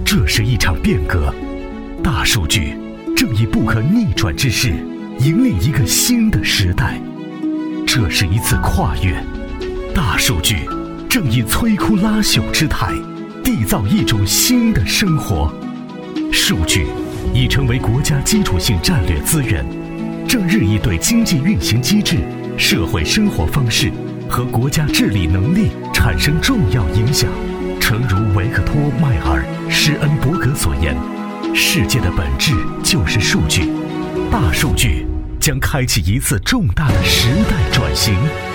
这是一场变革，大数据正以不可逆转之势引领一个新的时代。这是一次跨越，大数据正以摧枯拉朽之态缔造一种新的生活。数据已成为国家基础性战略资源，正日益对经济运行机制、社会生活方式和国家治理能力产生重要影响。诚如维克托·迈尔·施恩伯格所言，世界的本质就是数据，大数据将开启一次重大的时代转型。